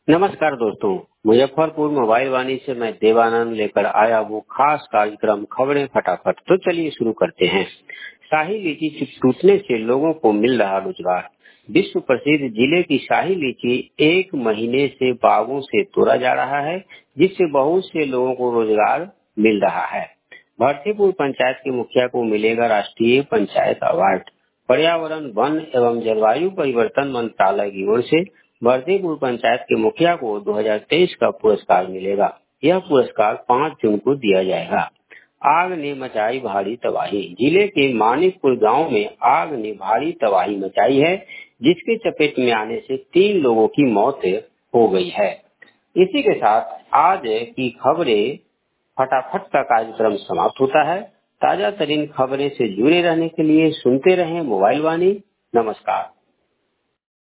नमस्कार दोस्तों, मुजफ्फरपुर मोबाइल वाणी से मैं देवानंद लेकर आया हूँ खास कार्यक्रम खबरें फटाफट। तो चलिए शुरू करते हैं। शाही लीची टूटने से लोगों को मिल रहा रोजगार। विश्व प्रसिद्ध जिले की शाही लीची 1 महीने से बागों से तोड़ा जा रहा है, जिससे बहुत से लोगों को रोजगार मिल रहा है। भरतीपुर पंचायत के मुखिया को मिलेगा राष्ट्रीय पंचायत अवार्ड। पर्यावरण, वन एवं जलवायु परिवर्तन मंत्रालय की ओर से भरतीपुर पंचायत के मुखिया को 2023 का पुरस्कार मिलेगा। यह पुरस्कार 5 जून को दिया जाएगा। आग ने मचाई भारी तबाही। जिले के मानिकपुर गांव में आग ने भारी तबाही मचाई है, जिसके चपेट में आने से 3 लोगों की मौत हो गई है। इसी के साथ आज की खबरें फटाफट का कार्यक्रम समाप्त होता है। ताजा तरीन खबरें से जुड़े रहने के लिए सुनते रहें मोबाइल वाणी। नमस्कार।